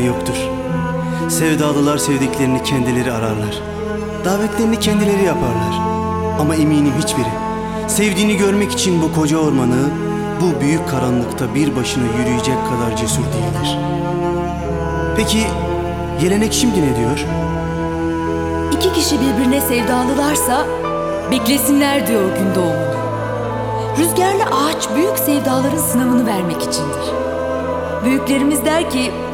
yoktur. Sevdalılar sevdiklerini kendileri ararlar. Davetlerini kendileri yaparlar. Ama eminim hiçbiri sevdiğini görmek için bu koca ormanı, bu büyük karanlıkta bir başına yürüyecek kadar cesur değildir. Peki gelenek şimdi ne diyor? İki kişi birbirine sevdalılarsa beklesinler diyor gün doğumunu. Rüzgarlı ağaç büyük sevdaların sınavını vermek içindir. Büyüklerimiz der ki